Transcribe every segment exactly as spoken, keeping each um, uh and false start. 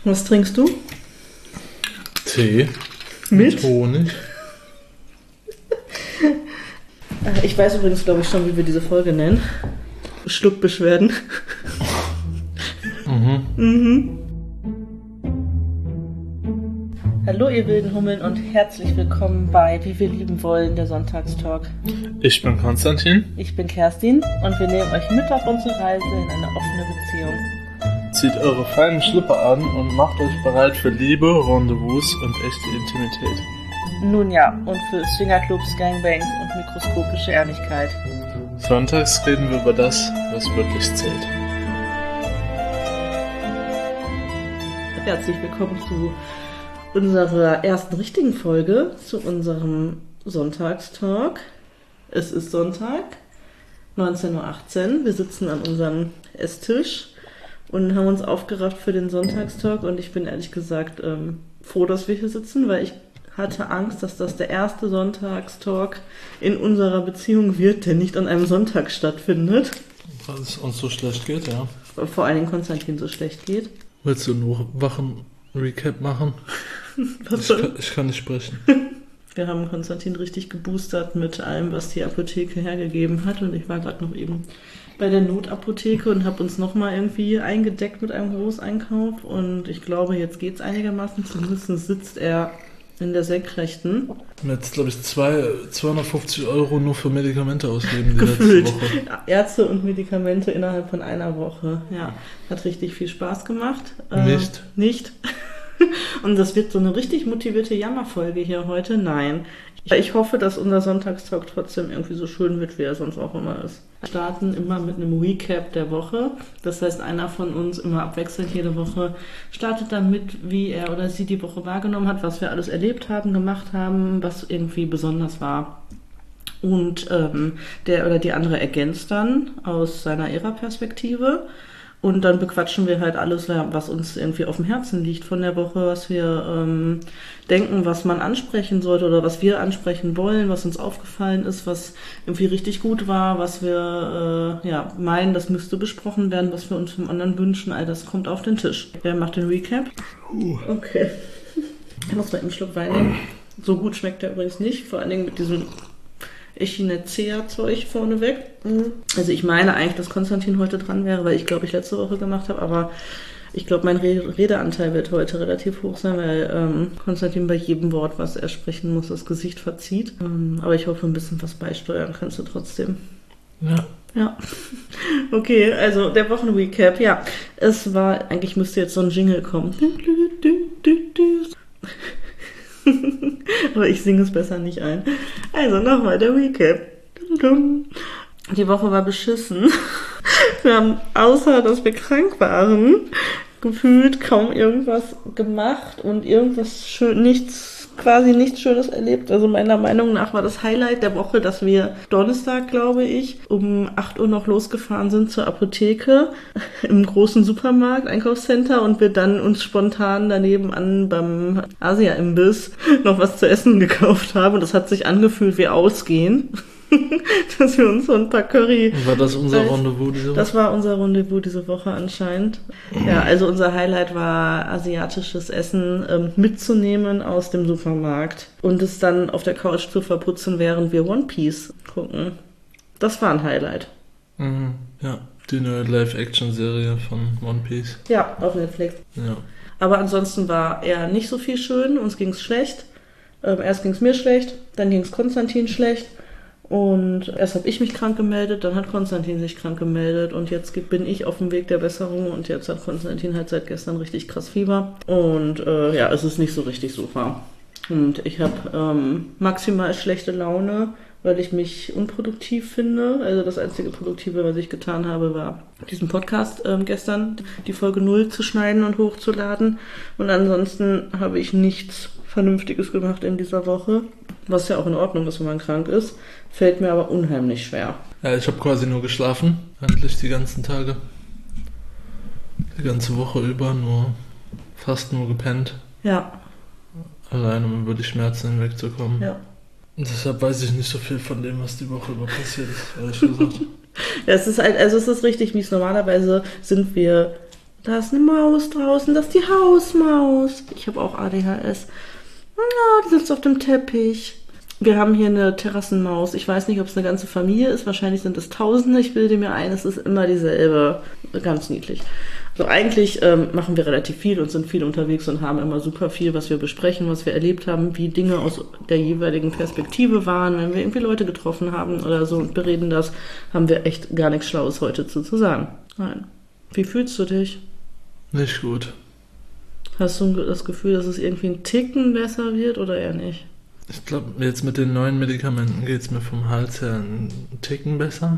Was trinkst du? Tee. Mit? Mit Honig. Ich weiß übrigens, glaube ich, schon, wie wir diese Folge nennen. Schluckbeschwerden. Mhm. Mhm. Hallo ihr wilden Hummeln und herzlich willkommen bei Wie wir lieben wollen, der Sonntagstalk. Ich bin Konstantin. Ich bin Kerstin und wir nehmen euch mit auf unsere Reise in eine offene Beziehung. Zieht eure feinen Schlipper an und macht euch bereit für Liebe, Rendezvous und echte Intimität. Nun ja, und für Swingerclubs, Gangbangs und mikroskopische Ehrlichkeit. Sonntags reden wir über das, was wirklich zählt. Herzlich willkommen zu unserer ersten richtigen Folge, zu unserem Sonntagstalk. Es ist Sonntag, neunzehn Uhr achtzehn. Wir sitzen an unserem Esstisch und haben uns aufgerafft für den Sonntagstalk. Und ich bin ehrlich gesagt ähm, froh, dass wir hier sitzen, weil ich hatte Angst, dass das der erste Sonntagstalk in unserer Beziehung wird, der nicht an einem Sonntag stattfindet. Weil es uns so schlecht geht, ja. Vor allen Dingen Konstantin so schlecht geht. Willst du nur Wachen-Recap machen? Was Ich soll? kann, ich kann nicht sprechen. Wir haben Konstantin richtig geboostert mit allem, was die Apotheke hergegeben hat. Und ich war gerade noch eben bei der Notapotheke und habe uns nochmal irgendwie eingedeckt mit einem Großeinkauf. Und ich glaube, jetzt geht's einigermaßen. Zumindest sitzt er in der Senkrechten. Wir haben jetzt, glaube ich, zwei, zweihundertfünfzig Euro nur für Medikamente ausgegeben die Gefühlt. letzte Woche. Ärzte und Medikamente innerhalb von einer Woche. Ja, hat richtig viel Spaß gemacht. Nicht. Äh, nicht. Und das wird so eine richtig motivierte Jammerfolge hier heute. Nein. Ich hoffe, dass unser Sonntagstalk trotzdem irgendwie so schön wird, wie er sonst auch immer ist. Wir starten immer mit einem Recap der Woche. Das heißt, einer von uns immer abwechselnd jede Woche startet dann mit, wie er oder sie die Woche wahrgenommen hat, was wir alles erlebt haben, gemacht haben, was irgendwie besonders war. Und ähm, der oder die andere ergänzt dann aus seiner ihrer Perspektive. Und dann bequatschen wir halt alles, was uns irgendwie auf dem Herzen liegt von der Woche, was wir ähm, denken, was man ansprechen sollte oder was wir ansprechen wollen, was uns aufgefallen ist, was irgendwie richtig gut war, was wir äh, ja meinen, das müsste besprochen werden, was wir uns vom anderen wünschen. All das kommt auf den Tisch. Wer macht den Recap? Okay. Ich muss mal einen Schluck Wein nehmen. So gut schmeckt der übrigens nicht, vor allen Dingen mit diesem Echinacea-Zeug vorneweg. Also ich meine eigentlich, dass Konstantin heute dran wäre, weil ich glaube, ich letzte Woche gemacht habe, aber ich glaube, mein Re- Redeanteil wird heute relativ hoch sein, weil ähm, Konstantin bei jedem Wort, was er sprechen muss, das Gesicht verzieht. Ähm, aber ich hoffe, ein bisschen was beisteuern kannst du trotzdem. Ja. Ja. Okay, also der Wochenrecap, ja. Es war, eigentlich müsste jetzt so ein Jingle kommen. Aber ich singe es besser nicht ein. Also nochmal der Recap. Die Woche war beschissen. Wir haben, außer dass wir krank waren, gefühlt kaum irgendwas gemacht und irgendwas schön, nichts, quasi nichts Schönes erlebt. Also meiner Meinung nach war das Highlight der Woche, dass wir Donnerstag, glaube ich, um acht Uhr noch losgefahren sind zur Apotheke im großen Supermarkt, Einkaufscenter, und wir dann uns spontan daneben an beim Asia-Imbiss noch was zu essen gekauft haben. Und das hat sich angefühlt wie Ausgehen. Dass wir uns so ein paar Curry... War das unser Rendezvous diese Woche? Das war unser Rendezvous diese Woche anscheinend. Ja, also unser Highlight war, asiatisches Essen ähm, mitzunehmen aus dem Supermarkt und es dann auf der Couch zu verputzen, während wir One Piece gucken. Das war ein Highlight. Mhm. Ja, die neue Live-Action-Serie von One Piece. Ja, auf Netflix. Ja. Aber ansonsten war eher nicht so viel schön. Uns ging's schlecht. Ähm, erst ging's mir schlecht, dann ging's Konstantin schlecht. Und erst habe ich mich krank gemeldet, dann hat Konstantin sich krank gemeldet und jetzt bin ich auf dem Weg der Besserung und jetzt hat Konstantin halt seit gestern richtig krass Fieber. Und äh, ja, es ist nicht so richtig super. Und ich habe ähm, maximal schlechte Laune, weil ich mich unproduktiv finde. Also das einzige Produktive, was ich getan habe, war diesen Podcast ähm, gestern, die Folge null zu schneiden und hochzuladen. Und ansonsten habe ich nichts Vernünftiges gemacht in dieser Woche, was ja auch in Ordnung ist, wenn man krank ist, fällt mir aber unheimlich schwer. Ja, ich habe quasi nur geschlafen, eigentlich die ganzen Tage. Die ganze Woche über, nur fast nur gepennt. Ja. Allein, um über die Schmerzen hinwegzukommen. Ja. Und deshalb weiß ich nicht so viel von dem, was die Woche über passiert ist, ehrlich gesagt. Ja, es ist halt, also es ist richtig mies. Normalerweise sind wir Da ist eine Maus draußen, das ist die Hausmaus. Ich habe auch A D H S. Ja, die sitzt auf dem Teppich. Wir haben hier eine Terrassenmaus. Ich weiß nicht, ob es eine ganze Familie ist. Wahrscheinlich sind es Tausende. Ich bilde mir ein, es ist immer dieselbe. Ganz niedlich. Also eigentlich ähm, machen wir relativ viel und sind viel unterwegs und haben immer super viel, was wir besprechen, was wir erlebt haben, wie Dinge aus der jeweiligen Perspektive waren. Wenn wir irgendwie Leute getroffen haben oder so und bereden das, haben wir echt gar nichts Schlaues heute zu, zu sagen. Nein. Wie fühlst du dich? Nicht gut. Hast du das Gefühl, dass es irgendwie ein Ticken besser wird oder eher nicht? Ich glaube, jetzt mit den neuen Medikamenten geht es mir vom Hals her einen Ticken besser.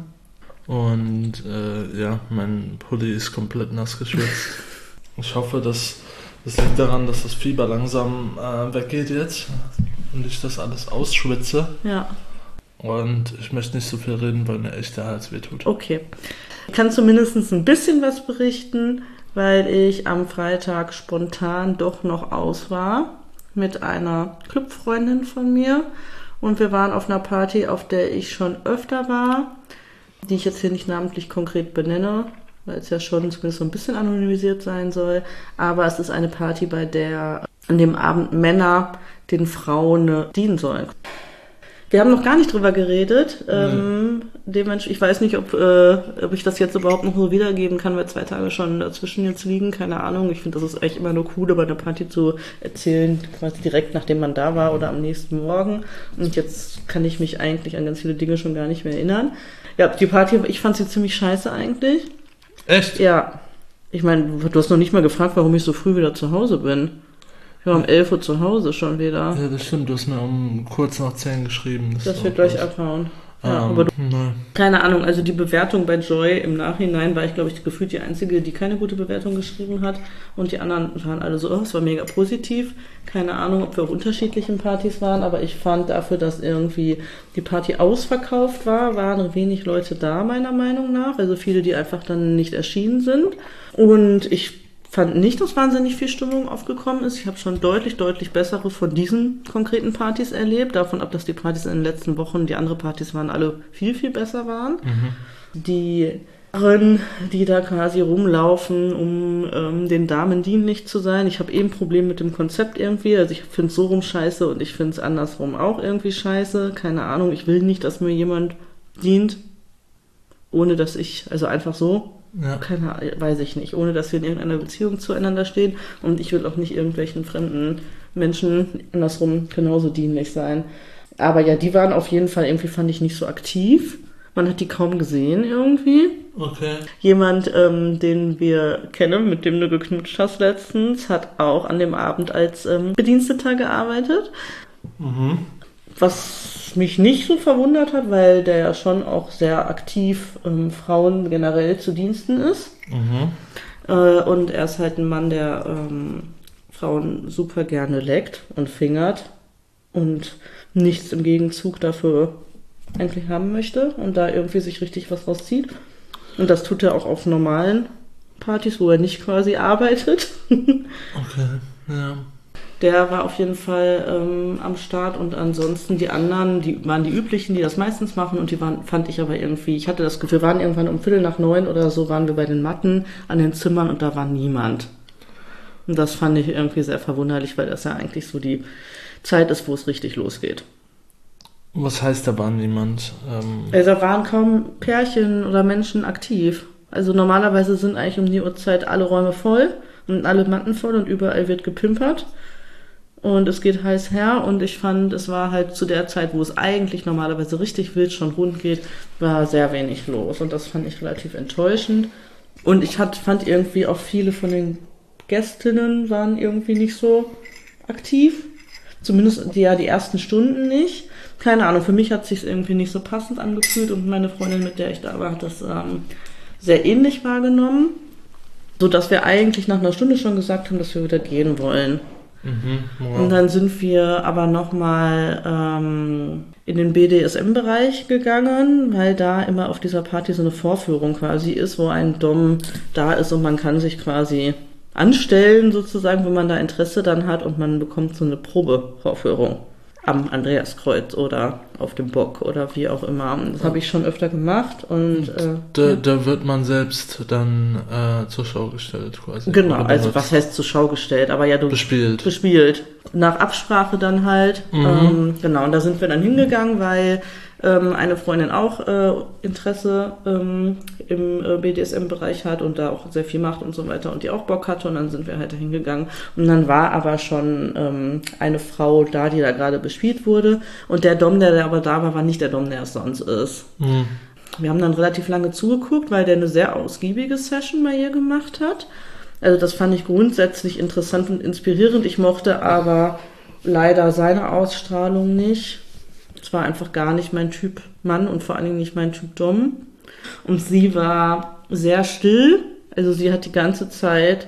Und äh, ja, mein Pulli ist komplett nass geschwitzt. Ich hoffe, dass das liegt daran, dass das Fieber langsam äh, weggeht jetzt und ich das alles ausschwitze. Ja. Und ich möchte nicht so viel reden, weil mir echt der Hals wehtut. Okay. Ich kann zumindest ein bisschen was berichten, weil ich am Freitag spontan doch noch aus war mit einer Clubfreundin von mir. Und wir waren auf einer Party, auf der ich schon öfter war, die ich jetzt hier nicht namentlich konkret benenne, weil es ja schon zumindest so ein bisschen anonymisiert sein soll. Aber es ist eine Party, bei der an dem Abend Männer den Frauen dienen sollen. Wir haben noch gar nicht drüber geredet. Ähm, dementsprechend, ich weiß nicht, ob, äh, ob ich das jetzt überhaupt noch so wiedergeben kann, weil zwei Tage schon dazwischen jetzt liegen. Keine Ahnung. Ich finde, das ist echt immer nur cool, über eine Party zu erzählen, quasi direkt nachdem man da war oder am nächsten Morgen. Und jetzt kann ich mich eigentlich an ganz viele Dinge schon gar nicht mehr erinnern. Ja, die Party, ich fand sie ziemlich scheiße eigentlich. Echt? Ja. Ich meine, du hast noch nicht mal gefragt, warum ich so früh wieder zu Hause bin. Ich war um elf Uhr zu Hause schon wieder. Ja, das stimmt. Du hast mir um kurz nach zehn geschrieben. Das wird gleich abhauen. Ja, ähm, aber du, nein. keine Ahnung, also die Bewertung bei Joy im Nachhinein war ich, glaube ich, gefühlt die Einzige, die keine gute Bewertung geschrieben hat. Und die anderen waren alle so, oh, es war mega positiv. Keine Ahnung, ob wir auf unterschiedlichen Partys waren, aber ich fand dafür, dass irgendwie die Party ausverkauft war, waren wenig Leute da, meiner Meinung nach. Also viele, die einfach dann nicht erschienen sind. Und ich fand nicht, dass wahnsinnig viel Stimmung aufgekommen ist. Ich habe schon deutlich, deutlich bessere von diesen konkreten Partys erlebt. Davon ab, dass die Partys in den letzten Wochen, die anderen Partys waren, alle viel, viel besser waren. Mhm. Die Herren, die da quasi rumlaufen, um ähm, den Damen dienlich zu sein. Ich habe eben ein Problem mit dem Konzept irgendwie. Also ich finde es so rum scheiße und ich finde es andersrum auch irgendwie scheiße. Keine Ahnung, ich will nicht, dass mir jemand dient, ohne dass ich, also einfach so. Ja. Keine, weiß ich nicht, ohne dass wir in irgendeiner Beziehung zueinander stehen und ich will auch nicht irgendwelchen fremden Menschen andersrum genauso dienlich sein. Aber ja, die waren auf jeden Fall irgendwie, fand ich, nicht so aktiv. Man hat die kaum gesehen irgendwie. Okay. Jemand, ähm, den wir kennen, mit dem du geknutscht hast letztens, hat auch an dem Abend als ähm, Bediensteter gearbeitet. Mhm. Was mich nicht so verwundert hat, weil der ja schon auch sehr aktiv ähm, Frauen generell zu Diensten ist. Mhm. Äh, und er ist halt ein Mann, der ähm, Frauen super gerne leckt und fingert und nichts im Gegenzug dafür eigentlich haben möchte und da irgendwie sich richtig was rauszieht. Und das tut er auch auf normalen Partys, wo er nicht quasi arbeitet. Okay, ja. Der war auf jeden Fall ähm, am Start und ansonsten die anderen, die waren die üblichen, die das meistens machen und die waren, fand ich aber irgendwie, ich hatte das Gefühl, wir waren irgendwann um Viertel nach neun oder so, waren wir bei den Matten an den Zimmern und da war niemand. Und das fand ich irgendwie sehr verwunderlich, weil das ja eigentlich so die Zeit ist, wo es richtig losgeht. Was heißt, da war niemand? Ähm also da waren kaum Pärchen oder Menschen aktiv. Also normalerweise sind eigentlich um die Uhrzeit alle Räume voll und alle Matten voll und überall wird gepimpert. Und es geht heiß her und ich fand, es war halt zu der Zeit, wo es eigentlich normalerweise richtig wild schon rund geht, war sehr wenig los. Und das fand ich relativ enttäuschend. Und ich hat, fand irgendwie auch viele von den Gästinnen waren irgendwie nicht so aktiv. Zumindest die, ja, die ersten Stunden nicht. Keine Ahnung, für mich hat es sich irgendwie nicht so passend angefühlt und meine Freundin, mit der ich da war, hat das ähm, sehr ähnlich wahrgenommen. Sodass wir eigentlich nach einer Stunde schon gesagt haben, dass wir wieder gehen wollen. Mhm, wow. Und dann sind wir aber nochmal ähm, in den B D S M-Bereich gegangen, weil da immer auf dieser Party so eine Vorführung quasi ist, wo ein Dom da ist und man kann sich quasi anstellen sozusagen, wenn man da Interesse dann hat und man bekommt so eine Probevorführung. am Andreaskreuz oder auf dem Bock oder wie auch immer. Das habe ich schon öfter gemacht. Und äh, da, da wird man selbst dann äh, zur Schau gestellt quasi. Genau, also was heißt zur Schau gestellt? Aber ja, du bespielt. Bespielt. Nach Absprache dann halt. Mhm. Ähm, genau, und da sind wir dann hingegangen, weil ähm, eine Freundin auch äh, Interesse ähm, im äh, B D S M-Bereich hat und da auch sehr viel macht und so weiter und die auch Bock hatte und dann sind wir halt da hingegangen. Und dann war aber schon ähm, eine Frau da, die da gerade bespielt wurde und der Dom, der, der aber da war, war nicht der Dom, der es sonst ist. Mhm. Wir haben dann relativ lange zugeguckt, weil der eine sehr ausgiebige Session bei ihr gemacht hat. Also das fand ich grundsätzlich interessant und inspirierend. Ich mochte aber leider seine Ausstrahlung nicht. Es war einfach gar nicht mein Typ Mann und vor allen Dingen nicht mein Typ Dom. Und sie war sehr still. Also sie hat die ganze Zeit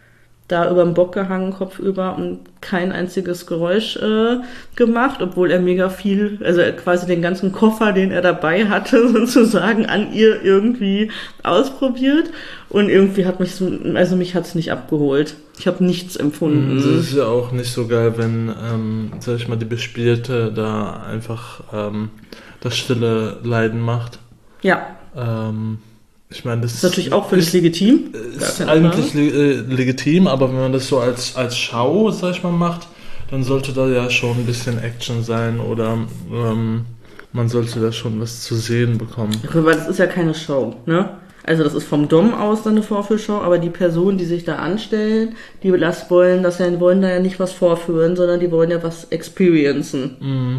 da über den Bock gehangen, kopfüber und kein einziges Geräusch äh, gemacht, obwohl er mega viel, also quasi den ganzen Koffer, den er dabei hatte, sozusagen an ihr irgendwie ausprobiert und irgendwie hat mich so, also mich hat's nicht abgeholt. Ich habe nichts empfunden. Das ist ja auch nicht so geil, wenn, ähm, sag ich mal, die Bespielte da einfach ähm, das stille Leiden macht. Ja. Ähm, Ich meine, das, das ist natürlich auch völlig ist, legitim. Ist eigentlich le- legitim, aber wenn man das so als, als Schau, sag ich mal, macht, dann sollte da ja schon ein bisschen Action sein oder ähm, man sollte da schon was zu sehen bekommen. Weil das ist ja keine Show, ne? Also das ist vom Dom aus dann eine Vorführshow, aber die Personen, die sich da anstellen, die das wollen, das ja, wollen da ja nicht was vorführen, sondern die wollen ja was experiencen. Mhm.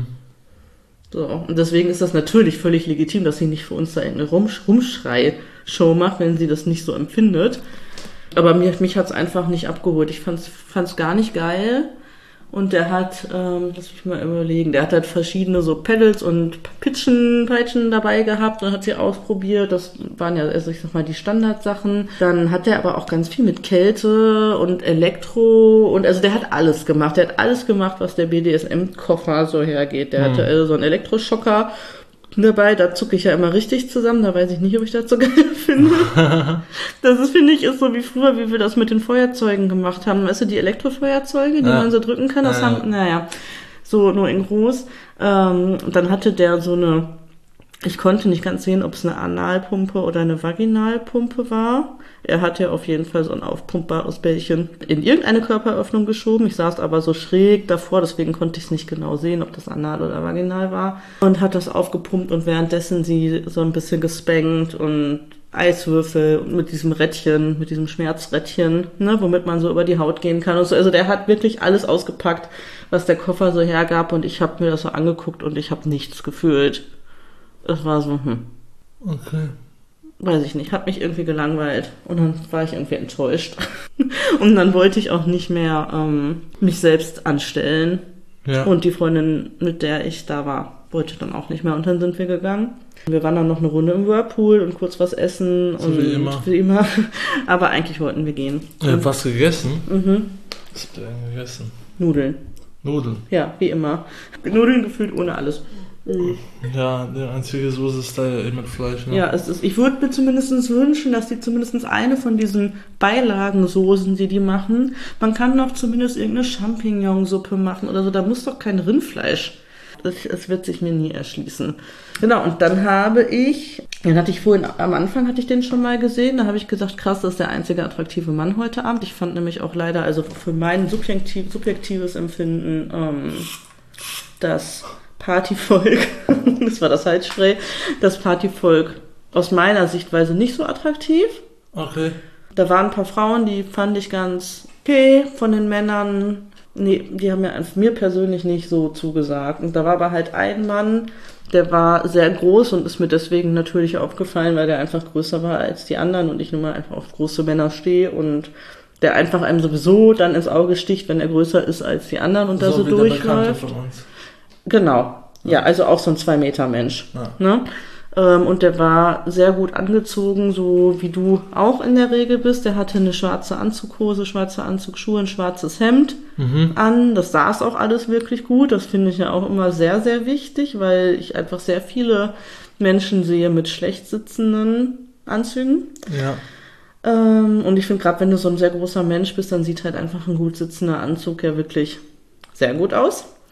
So, und deswegen ist das natürlich völlig legitim, dass sie nicht für uns da irgendeine Rumsch- Rumschrei-Show macht, wenn sie das nicht so empfindet. Aber mich, mich hat's einfach nicht abgeholt. Ich fand's, fand's gar nicht geil. Und der hat, ähm, lass mich mal überlegen, der hat halt verschiedene so Pedals und Pitchen, Peitschen dabei gehabt und hat sie ausprobiert. Das waren ja, also ich sag mal, die Standardsachen. Dann hat der aber auch ganz viel mit Kälte und Elektro und also der hat alles gemacht. Der hat alles gemacht, was der B D S M-Koffer so hergeht. Der hm. hatte also so einen Elektroschocker dabei, da zucke ich ja immer richtig zusammen, da weiß ich nicht, ob ich das so geil finde. Das ist, finde ich, ist so wie früher, wie wir das mit den Feuerzeugen gemacht haben. Weißt du, die Elektrofeuerzeuge, die ja. man so drücken kann, das ja, haben, naja, so nur in groß. Ähm, dann hatte der so eine, ich konnte nicht ganz sehen, ob es eine Analpumpe oder eine Vaginalpumpe war. Er hat ja auf jeden Fall so ein aufpumpbares Bällchen in irgendeine Körperöffnung geschoben. Ich saß aber so schräg davor, deswegen konnte ich es nicht genau sehen, ob das anal oder vaginal war. Und hat das aufgepumpt und währenddessen sie so ein bisschen gespankt und Eiswürfel und mit diesem Rädchen, mit diesem Schmerzrädchen, ne, womit man so über die Haut gehen kann und so. Also der hat wirklich alles ausgepackt, was der Koffer so hergab und ich habe mir das so angeguckt und ich habe nichts gefühlt. Es war so, hm. Okay. Weiß ich nicht, hat mich irgendwie gelangweilt und dann war ich irgendwie enttäuscht. Und dann wollte ich auch nicht mehr ähm, mich selbst anstellen. Ja. Und die Freundin, mit der ich da war, wollte dann auch nicht mehr. Und dann sind wir gegangen. Wir waren dann noch eine Runde im Whirlpool und kurz was essen. So und wie immer. Wie immer. Aber eigentlich wollten wir gehen. Ihr habt was gegessen? Mhm. Was habt ihr denn gegessen? Nudeln. Nudeln? Ja, wie immer. Nudeln gefühlt ohne alles. Ja, die einzige Soße ist da ja eh mit Fleisch. Ne? Ja, es ist, ich würde mir zumindest wünschen, dass die zumindest eine von diesen Beilagensoßen, die die machen, man kann doch zumindest irgendeine Champignonsuppe machen oder so, da muss doch kein Rindfleisch. Das, das wird sich mir nie erschließen. Genau, und dann habe ich, den hatte ich vorhin, am Anfang hatte ich den schon mal gesehen, da habe ich gesagt, krass, das ist der einzige attraktive Mann heute Abend. Ich fand nämlich auch leider, also für mein subjektiv, subjektives Empfinden, ähm, das Partyvolk, das war das Heizspray, das Partyvolk aus meiner Sichtweise nicht so attraktiv. Okay. Da waren ein paar Frauen, die fand ich ganz okay, von den Männern, nee, die haben mir, mir persönlich nicht so zugesagt. Und da war aber halt ein Mann, der war sehr groß und ist mir deswegen natürlich aufgefallen, weil der einfach größer war als die anderen und ich nun mal einfach auf große Männer stehe und der einfach einem sowieso dann ins Auge sticht, wenn er größer ist als die anderen und so da so durchläuft. Von uns. Genau, ja. ja, also auch so ein Zwei-Meter-Mensch. Ja. Ne? Ähm, und der war sehr gut angezogen, so wie du auch in der Regel bist. Der hatte eine schwarze Anzughose, schwarze Anzugsschuhe, ein schwarzes Hemd mhm. an. Das saß auch alles wirklich gut. Das finde ich ja auch immer sehr, sehr wichtig, weil ich einfach sehr viele Menschen sehe mit schlecht sitzenden Anzügen. Ja. Ähm, und ich finde, gerade wenn du so ein sehr großer Mensch bist, dann sieht halt einfach ein gut sitzender Anzug ja wirklich sehr gut aus.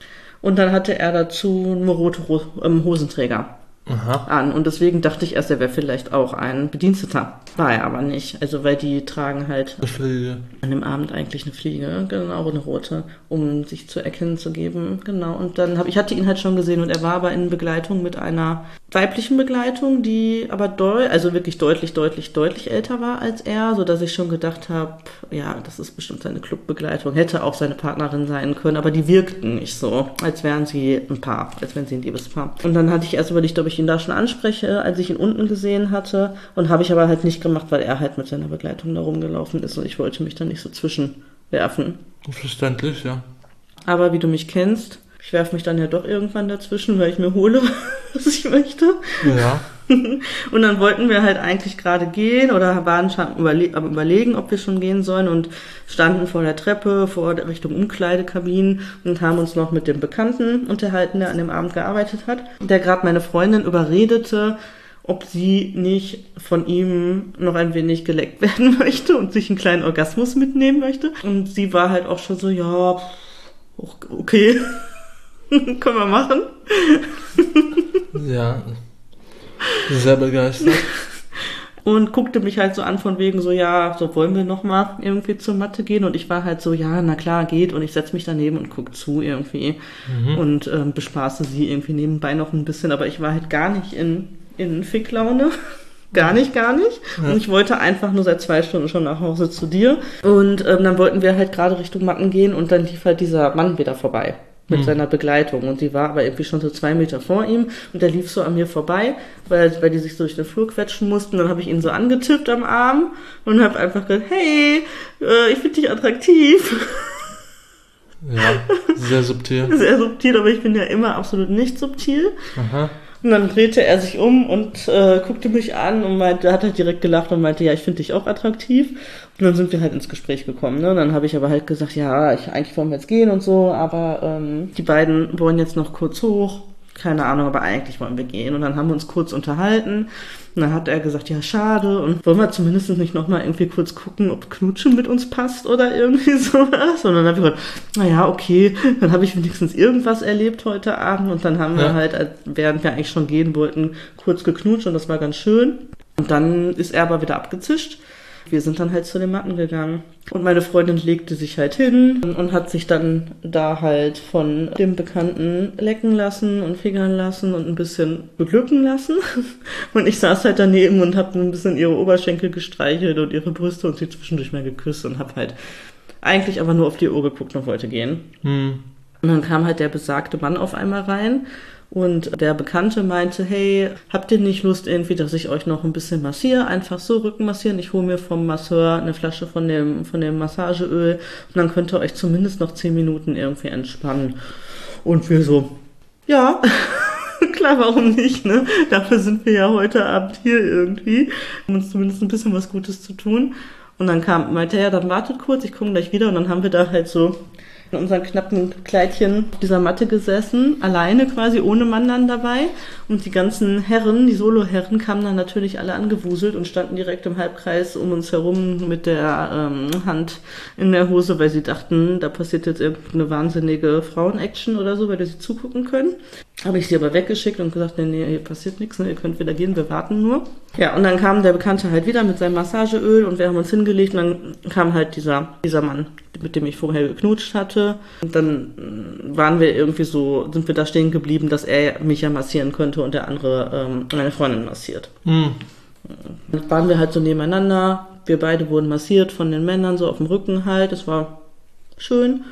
Und dann hatte er dazu einen roten ähm, Hosenträger. Aha. An. Und deswegen dachte ich erst, er wäre vielleicht auch ein Bediensteter. War er aber nicht. Also, weil die tragen halt eine Fliege. An dem Abend eigentlich eine Fliege, genau, eine rote, um sich zu erkennen zu geben. Genau. Und dann habe ich hatte ihn halt schon gesehen und er war aber in Begleitung mit einer weiblichen Begleitung, die aber doll, also wirklich deutlich, deutlich, deutlich älter war als er, sodass ich schon gedacht habe, ja, das ist bestimmt seine Clubbegleitung. Hätte auch seine Partnerin sein können, aber die wirkten nicht so, als wären sie ein Paar, als wären sie ein Liebespaar. Und dann hatte ich erst überlegt, ob ich ihn da schon anspreche, als ich ihn unten gesehen hatte. Und habe ich aber halt nicht gemacht, weil er halt mit seiner Begleitung da rumgelaufen ist und ich wollte mich da nicht so zwischenwerfen. Verständlich, ja. Aber wie du mich kennst, ich werfe mich dann ja doch irgendwann dazwischen, weil ich mir hole, was ich möchte. Ja. Und dann wollten wir halt eigentlich gerade gehen oder waren schon am Überlegen, ob wir schon gehen sollen und standen vor der Treppe, vor der Richtung Umkleidekabinen und haben uns noch mit dem Bekannten unterhalten, der an dem Abend gearbeitet hat, der gerade meine Freundin überredete, ob sie nicht von ihm noch ein wenig geleckt werden möchte und sich einen kleinen Orgasmus mitnehmen möchte. Und sie war halt auch schon so, ja, okay, können wir machen. Ja, sehr begeistert. Und guckte mich halt so an von wegen so, ja, so wollen wir nochmal irgendwie zur Matte gehen. Und ich war halt so, ja, na klar, geht. Und ich setze mich daneben und guck zu irgendwie mhm. und ähm, bespaße sie irgendwie nebenbei noch ein bisschen. Aber ich war halt gar nicht in, in Ficklaune. Gar nicht, gar nicht. Ja. Und ich wollte einfach nur seit zwei Stunden schon nach Hause zu dir. Und ähm, dann wollten wir halt gerade Richtung Matten gehen und dann lief halt dieser Mann wieder vorbei. Mit hm. seiner Begleitung. Und die war aber irgendwie schon so zwei Meter vor ihm. Und der lief so an mir vorbei, weil, weil die sich so durch den Flur quetschen mussten. Dann habe ich ihn so angetippt am Arm und habe einfach gesagt, hey, äh, ich finde dich attraktiv. Ja, sehr subtil. Sehr subtil, aber ich bin ja immer absolut nicht subtil. Aha. Und dann drehte er sich um und äh, guckte mich an und meinte, hat halt direkt gelacht und meinte, ja, ich finde dich auch attraktiv. Und dann sind wir halt ins Gespräch gekommen. Ne? Und dann habe ich aber halt gesagt, ja, ich, eigentlich wollen wir jetzt gehen und so, aber ähm, die beiden wollen jetzt noch kurz hoch. Keine Ahnung, aber eigentlich wollen wir gehen. Und dann haben wir uns kurz unterhalten. Und dann hat er gesagt, ja, schade. Und wollen wir zumindest nicht nochmal irgendwie kurz gucken, ob Knutschen mit uns passt oder irgendwie sowas. Und dann habe ich gesagt, naja, okay, dann habe ich wenigstens irgendwas erlebt heute Abend. Und dann haben ja. wir halt, während wir eigentlich schon gehen wollten, kurz geknutscht und das war ganz schön. Und dann ist er aber wieder abgezischt. Wir sind dann halt zu den Matten gegangen. Und meine Freundin legte sich halt hin und hat sich dann da halt von dem Bekannten lecken lassen und fingern lassen und ein bisschen beglücken lassen. Und ich saß halt daneben und habe ein bisschen ihre Oberschenkel gestreichelt und ihre Brüste und sie zwischendurch mal geküsst und habe halt eigentlich aber nur auf die Uhr geguckt und wollte gehen. Hm. Und dann kam halt der besagte Mann auf einmal rein. Und der Bekannte meinte, hey, habt ihr nicht Lust irgendwie, dass ich euch noch ein bisschen massiere? Einfach so Rücken massieren. Ich hole mir vom Masseur eine Flasche von dem, von dem Massageöl und dann könnt ihr euch zumindest noch zehn Minuten irgendwie entspannen. Und wir so, ja, klar, warum nicht, ne? Dafür sind wir ja heute Abend hier irgendwie, um uns zumindest ein bisschen was Gutes zu tun. Und dann kam, meinte er, ja, dann wartet kurz, ich komme gleich wieder. Und dann haben wir da halt so in unseren knappen Kleidchen auf dieser Matte gesessen, alleine quasi, ohne Mann dann dabei. Und die ganzen Herren, die Solo-Herren, kamen dann natürlich alle angewuselt und standen direkt im Halbkreis um uns herum mit der ähm, Hand in der Hose, weil sie dachten, da passiert jetzt irgendeine wahnsinnige Frauen-Action oder so, weil wir sie zugucken können. Habe ich sie aber weggeschickt und gesagt, nee, nee, hier passiert nichts, ne, ihr könnt wieder gehen, wir warten nur. Ja, und dann kam der Bekannte halt wieder mit seinem Massageöl und wir haben uns hingelegt und dann kam halt dieser, dieser Mann, mit dem ich vorher geknutscht hatte. Und dann waren wir irgendwie so, sind wir da stehen geblieben, dass er mich ja massieren könnte und der andere ähm, meine Freundin massiert. Mhm. Dann waren wir halt so nebeneinander, wir beide wurden massiert von den Männern, so auf dem Rücken halt, es war schön.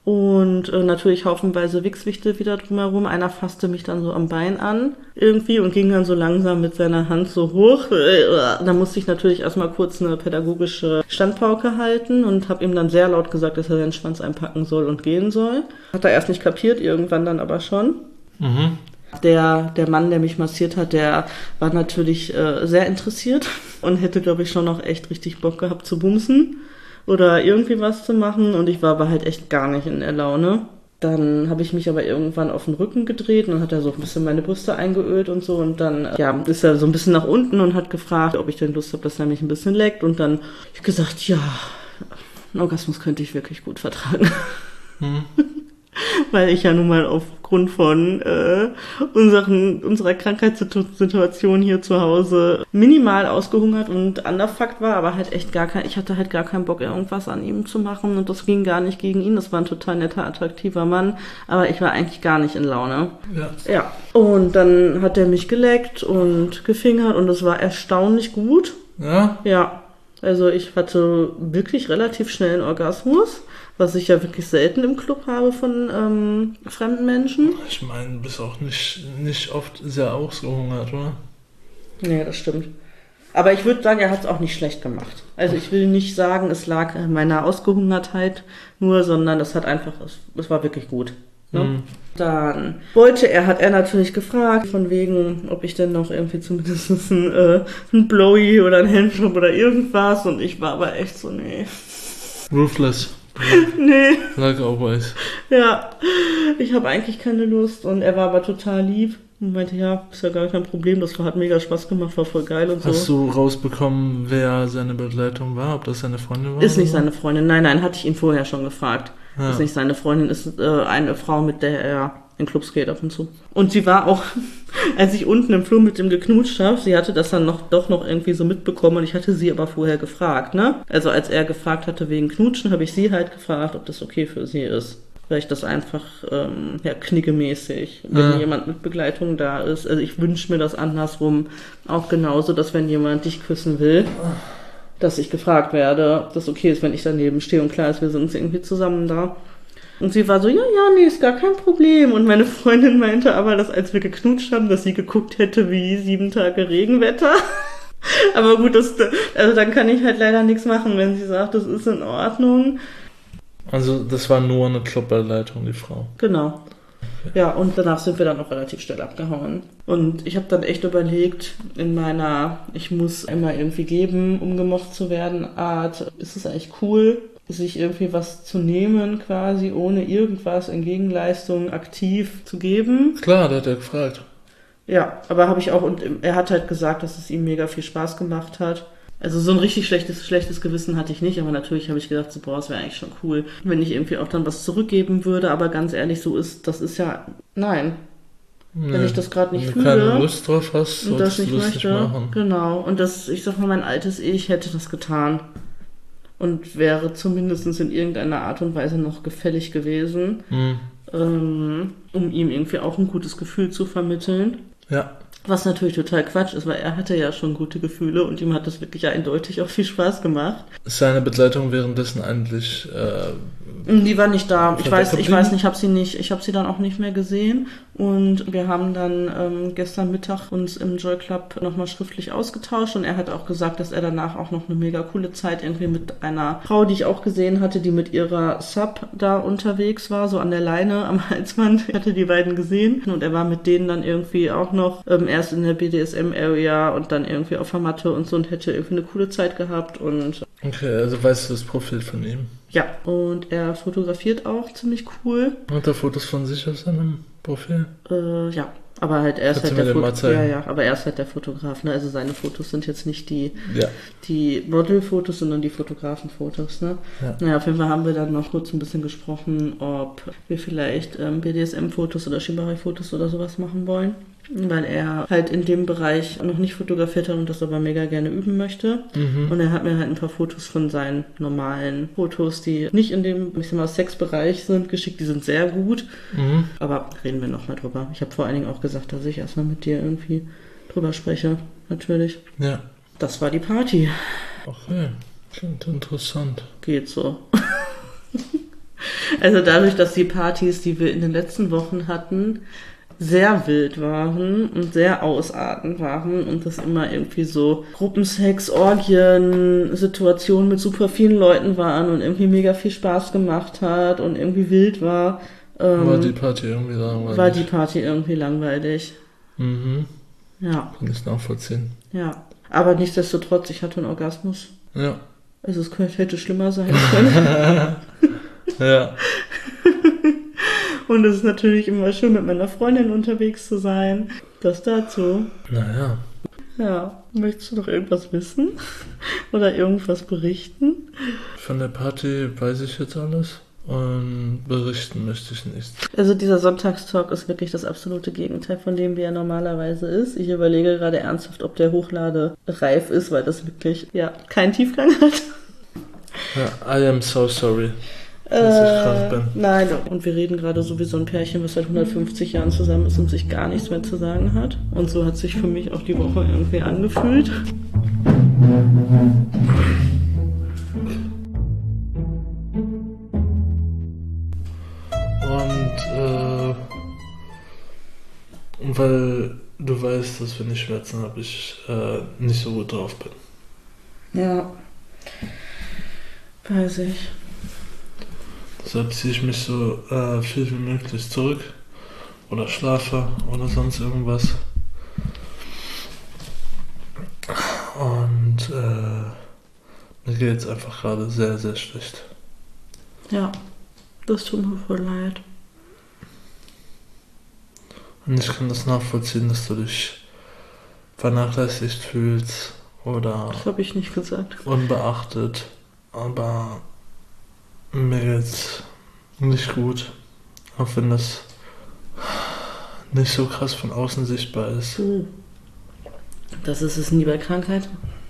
Und äh, natürlich haufenweise Wichswichte wieder drumherum. Einer fasste mich dann so am Bein an irgendwie und ging dann so langsam mit seiner Hand so hoch. Da musste ich natürlich erstmal kurz eine pädagogische Standpauke halten und habe ihm dann sehr laut gesagt, dass er seinen Schwanz einpacken soll und gehen soll. Hat er erst nicht kapiert, irgendwann dann aber schon. Mhm. Der, der Mann, der mich massiert hat, der war natürlich äh, sehr interessiert und hätte, glaube ich, schon noch echt richtig Bock gehabt zu bumsen oder irgendwie was zu machen und ich war aber halt echt gar nicht in der Laune. Dann habe ich mich aber irgendwann auf den Rücken gedreht und dann hat er so ein bisschen meine Brüste eingeölt und so und dann ja, ist er so ein bisschen nach unten und hat gefragt, ob ich denn Lust habe, dass er mich ein bisschen leckt und dann habe ich gesagt, ja, einen Orgasmus könnte ich wirklich gut vertragen. Hm. weil ich ja nun mal aufgrund von äh, unseren, unserer Krankheitssituation hier zu Hause minimal ausgehungert und underfucked war, aber halt echt gar kein, ich hatte halt gar keinen Bock, irgendwas an ihm zu machen und das ging gar nicht gegen ihn. Das war ein total netter, attraktiver Mann, aber ich war eigentlich gar nicht in Laune. Ja. Ja. Und dann hat er mich geleckt und gefingert und es war erstaunlich gut. Ja? Ja. Also ich hatte wirklich relativ schnell einen Orgasmus, was ich ja wirklich selten im Club habe von ähm, fremden Menschen. Ich meine, du bist auch nicht, nicht oft sehr ausgehungert, oder? Nee, das stimmt. Aber ich würde sagen, er hat es auch nicht schlecht gemacht. Also ich will nicht sagen, es lag an meiner Ausgehungertheit nur, sondern es hat einfach, es, es war wirklich gut. Ne? Mhm. Dann wollte er, hat er natürlich gefragt, von wegen, ob ich denn noch irgendwie zumindest ein, äh, ein Blowy oder ein Handjob oder irgendwas. Und ich war aber echt so, nee. Ruthless. Nee. Like always. Ja, ich habe eigentlich keine Lust. Und er war aber total lieb und meinte, ja, ist ja gar kein Problem, das hat mega Spaß gemacht, war voll geil und so. Hast du rausbekommen, wer seine Begleitung war? Ob das seine Freundin war? Ist nicht seine Freundin. Nein, nein, hatte ich ihn vorher schon gefragt. Ja. Ist nicht seine Freundin, ist äh, eine Frau, mit der er in Clubs geht ab und zu. Und sie war auch, als ich unten im Flur mit ihm geknutscht habe, sie hatte das dann noch doch noch irgendwie so mitbekommen und ich hatte sie aber vorher gefragt, ne? Also als er gefragt hatte wegen Knutschen, habe ich sie halt gefragt, ob das okay für sie ist. Weil ich das einfach, ähm, ja, knickemäßig, wenn ja. jemand mit Begleitung da ist. Also ich wünsche mir das andersrum auch genauso, dass wenn jemand dich küssen will, dass ich gefragt werde, ob das okay ist, wenn ich daneben stehe und klar ist, wir sind irgendwie zusammen da. Und sie war so, ja, ja, nee, ist gar kein Problem. Und meine Freundin meinte aber, dass als wir geknutscht haben, dass sie geguckt hätte wie sieben Tage Regenwetter. Aber gut, das, also dann kann ich halt leider nichts machen, wenn sie sagt, das ist in Ordnung. Also das war nur eine Clubbegleitung, die Frau. Genau. Ja, und danach sind wir dann auch relativ schnell abgehauen. Und ich habe dann echt überlegt, in meiner ich muss einmal irgendwie geben, um gemocht zu werden, Art, ist es eigentlich cool, sich irgendwie was zu nehmen quasi, ohne irgendwas in Gegenleistung aktiv zu geben. Klar, der hat ja gefragt. Ja, aber habe ich auch, und er hat halt gesagt, dass es ihm mega viel Spaß gemacht hat. Also so ein richtig schlechtes, schlechtes Gewissen hatte ich nicht, aber natürlich habe ich gedacht, so, boah, es wäre eigentlich schon cool, wenn ich irgendwie auch dann was zurückgeben würde, aber ganz ehrlich, so ist, das ist ja, nein. Nee, wenn ich das gerade nicht wenn fühle. Wenn du keine Lust drauf hast, und das nicht du das möchte, nicht machen. Genau. Und das, ich sag mal, mein altes Ich hätte das getan. Und wäre zumindest in irgendeiner Art und Weise noch gefällig gewesen, mhm. ähm, um ihm irgendwie auch ein gutes Gefühl zu vermitteln. Ja. Was natürlich total Quatsch ist, weil er hatte ja schon gute Gefühle und ihm hat das wirklich eindeutig auch viel Spaß gemacht. Ist seine Begleitung währenddessen eigentlich äh, die war nicht da. Ich weiß, ich weiß nicht, ich habe sie nicht, ich habe sie dann auch nicht mehr gesehen und wir haben dann ähm, gestern Mittag uns im Joy Club nochmal schriftlich ausgetauscht und er hat auch gesagt, dass er danach auch noch eine mega coole Zeit irgendwie mit einer Frau, die ich auch gesehen hatte, die mit ihrer Sub da unterwegs war, so an der Leine am Halsband. Ich hatte die beiden gesehen und er war mit denen dann irgendwie auch noch ähm, erst in der B D S M-Area und dann irgendwie auf der Matte und so und hätte irgendwie eine coole Zeit gehabt und okay, also weißt du das Profil von ihm? Ja, und er fotografiert auch ziemlich cool. Hat er Fotos von sich auf seinem Profil? Äh, ja, aber halt er ist Kannst halt der Fotograf. Ja, ja, aber er ist halt der Fotograf, ne? Also seine Fotos sind jetzt nicht die, ja. die Model-Fotos, sondern die Fotografenfotos, ne? Ja. Naja, auf jeden Fall haben wir dann noch kurz ein bisschen gesprochen, ob wir vielleicht ähm, B D S M-Fotos oder Shibari-Fotos oder sowas machen wollen. Weil er halt in dem Bereich noch nicht fotografiert hat und das aber mega gerne üben möchte. Mhm. Und er hat mir halt ein paar Fotos von seinen normalen Fotos, die nicht in dem, ich sag mal, Sexbereich sind, geschickt. Die sind sehr gut. Mhm. Aber reden wir nochmal drüber. Ich habe vor allen Dingen auch gesagt, dass ich erstmal mit dir irgendwie drüber spreche. Natürlich. Ja. Das war die Party. Okay. Klingt interessant. Geht so. Also dadurch, dass die Partys, die wir in den letzten Wochen hatten, sehr wild waren und sehr ausartend waren und das immer irgendwie so Gruppensex, Orgien, Situationen mit super vielen Leuten waren und irgendwie mega viel Spaß gemacht hat und irgendwie wild war. Ähm, war die Party irgendwie langweilig? War die Party irgendwie langweilig. Mhm. Ja. Kann ich nachvollziehen. Ja. Aber nichtsdestotrotz, ich hatte einen Orgasmus. Ja. Also es könnte, hätte schlimmer sein können. Ja. Und es ist natürlich immer schön, mit meiner Freundin unterwegs zu sein. Das dazu. Naja. Ja, möchtest du noch irgendwas wissen? Oder irgendwas berichten? Von der Party weiß ich jetzt alles. Und berichten möchte ich nicht. Also dieser Sonntagstalk ist wirklich das absolute Gegenteil von dem, wie er normalerweise ist. Ich überlege gerade ernsthaft, ob der Hochladereif ist, weil das wirklich, ja, keinen Tiefgang hat. Ja, I am so sorry, dass Äh, ich krank bin. nein, und wir reden gerade so wie so ein Pärchen, was seit hundertfünfzig Jahren zusammen ist und sich gar nichts mehr zu sagen hat. Und so hat sich für mich auch die Woche irgendwie angefühlt. Und, äh, weil du weißt, dass wenn ich Schmerzen habe, ich äh, nicht so gut drauf bin. Ja, weiß ich. Deshalb ziehe ich mich so äh, viel wie möglich zurück oder schlafe oder sonst irgendwas. Und äh, mir geht es einfach gerade sehr, sehr schlecht. Ja, das tut mir voll leid. Und ich kann das nachvollziehen, dass du dich vernachlässigt fühlst oder Das habe ich nicht gesagt. unbeachtet. Aber mir geht's nicht gut. Auch wenn das nicht so krass von außen sichtbar ist. Hm. Das ist es nie bei Krankheit.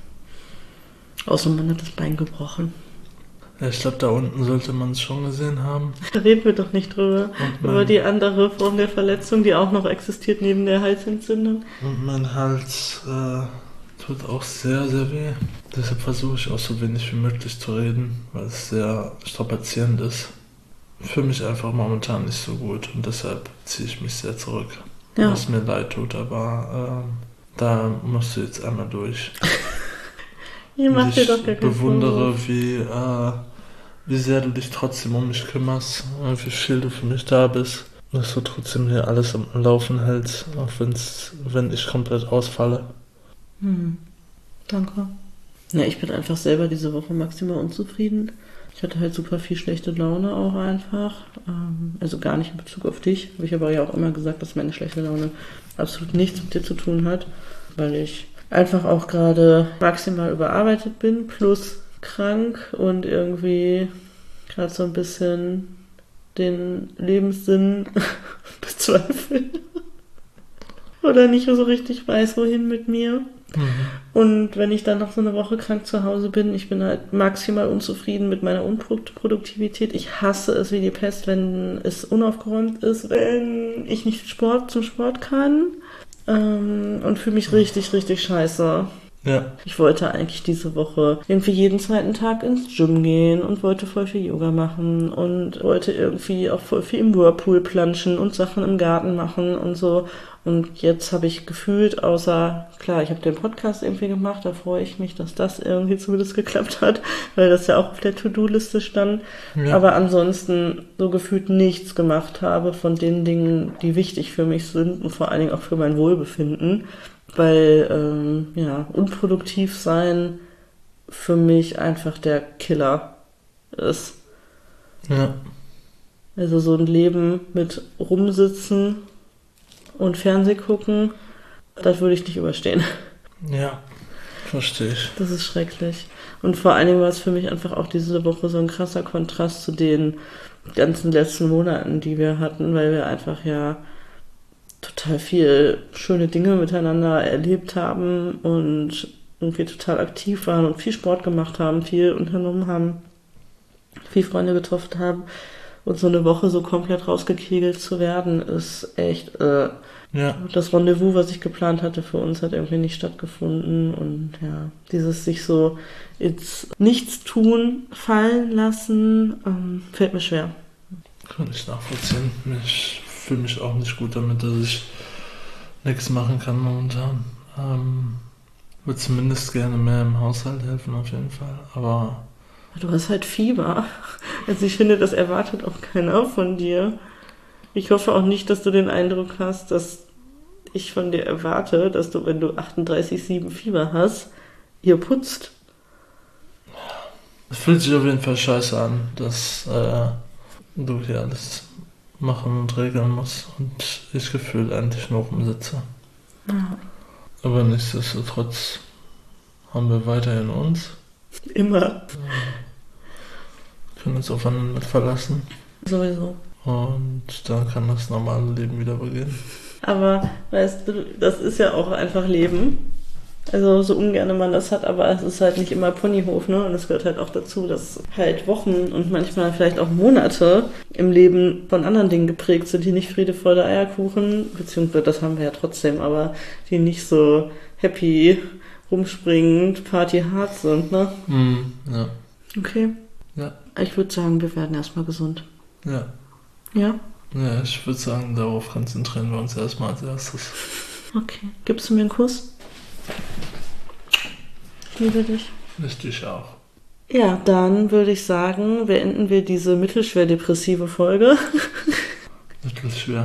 Außer man hat das Bein gebrochen. Ja, ich glaube, da unten sollte man es schon gesehen haben. Da reden wir doch nicht drüber. Und Über mein, die andere Form der Verletzung, die auch noch existiert neben der Halsentzündung. und mein Hals äh, tut auch sehr, sehr weh. Deshalb versuche ich auch so wenig wie möglich zu reden, weil es sehr strapazierend ist. Ich fühle mich einfach momentan nicht so gut und deshalb ziehe ich mich sehr zurück. Ja. Was mir leid tut, aber äh, da musst du jetzt einmal durch. Ihr Und macht dir ich doch gar keinen bewundere, Vorwurf. wie, äh, wie sehr du dich trotzdem um mich kümmerst, äh, wie viel du für mich da bist, dass du trotzdem hier alles am Laufen hältst, auch wenn's, wenn ich komplett ausfalle. Hm. Danke. Ja, ich bin einfach selber diese Woche maximal unzufrieden. Ich hatte halt super viel schlechte Laune auch einfach. Ähm, also gar nicht in Bezug auf dich. Habe ich aber ja auch immer gesagt, dass meine schlechte Laune absolut nichts mit dir zu tun hat. Weil ich einfach auch gerade maximal überarbeitet bin, plus krank und irgendwie gerade so ein bisschen den Lebenssinn bezweifle. Oder nicht so richtig weiß, wohin mit mir. Mhm. Und wenn ich dann noch so eine Woche krank zu Hause bin, ich bin halt maximal unzufrieden mit meiner Unproduktivität. Ich hasse es wie die Pest, wenn es unaufgeräumt ist, wenn ich nicht Sport zum Sport kann. Ähm, und fühle mich richtig, richtig scheiße. Ja. Ich wollte eigentlich diese Woche irgendwie jeden zweiten Tag ins Gym gehen und wollte voll viel Yoga machen und wollte irgendwie auch voll viel im Whirlpool planschen und Sachen im Garten machen und so. Und jetzt habe ich gefühlt, außer, klar, ich habe den Podcast irgendwie gemacht, da freue ich mich, dass das irgendwie zumindest geklappt hat, weil das ja auch auf der To-Do-Liste stand. Ja. Aber ansonsten so gefühlt nichts gemacht habe von den Dingen, die wichtig für mich sind und vor allen Dingen auch für mein Wohlbefinden. Weil, ähm, ja, unproduktiv sein für mich einfach der Killer ist. Ja. Also so ein Leben mit rumsitzen und Fernseh gucken, das würde ich nicht überstehen. Ja. Verstehe ich. Das ist schrecklich. Und vor allen Dingen war es für mich einfach auch diese Woche so ein krasser Kontrast zu den ganzen letzten Monaten, die wir hatten, weil wir einfach ja total viel schöne Dinge miteinander erlebt haben und irgendwie total aktiv waren und viel Sport gemacht haben, viel unternommen haben, viel Freunde getroffen haben. Und so eine Woche so komplett rausgekegelt zu werden, ist echt, äh, Ja. das Rendezvous, was ich geplant hatte für uns, hat irgendwie nicht stattgefunden. Und ja, dieses sich so ins Nichtstun fallen lassen, ähm, fällt mir schwer. Kann ich nachvollziehen. Ich fühle mich auch nicht gut damit, dass ich nichts machen kann momentan. Ähm, würde zumindest gerne mehr im Haushalt helfen, auf jeden Fall. Aber Du hast halt Fieber. Also ich finde, das erwartet auch keiner von dir. Ich hoffe auch nicht, dass du den Eindruck hast, dass ich von dir erwarte, dass du, wenn du achtunddreißig Komma sieben Fieber hast, ihr putzt. es fühlt sich auf jeden Fall scheiße an, dass äh, du hier alles machen und regeln musst und ich gefühlt eigentlich nur rumsitze. Ja. Aber nichtsdestotrotz haben wir weiterhin uns. Immer. können uns aufeinander verlassen. Sowieso. Und dann kann das normale Leben wieder beginnen. Aber, weißt du, das ist ja auch einfach Leben. Also so ungern man das hat, aber es ist halt nicht immer Ponyhof, ne? Und es gehört halt auch dazu, dass halt Wochen und manchmal vielleicht auch Monate im Leben von anderen Dingen geprägt sind, die nicht Friede, Freude, Eierkuchen, beziehungsweise das haben wir ja trotzdem, aber die nicht so happy, rumspringend, partyhart sind, ne? Mm, ja. Okay. Ja. Ich würde sagen, wir werden erstmal gesund. Ja. Ja? Ja, ich würde sagen, darauf konzentrieren wir uns erstmal als erstes. Okay. Gibst du mir einen Kuss? Ich liebe dich. Ich dich auch. Ja, dann würde ich sagen, beenden wir diese mittelschwer-depressive Folge. Mittelschwer.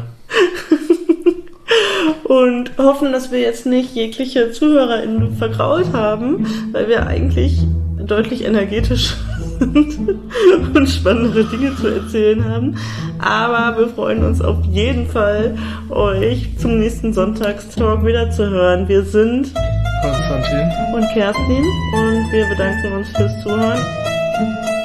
Und hoffen, dass wir jetzt nicht jegliche ZuhörerInnen vergrault haben, weil wir eigentlich deutlich energetisch sind und spannendere Dinge zu erzählen haben. Aber wir freuen uns auf jeden Fall, euch zum nächsten Sonntagstalk wieder zu hören. Wir sind Konstantin und Kerstin und wir bedanken uns fürs Zuhören.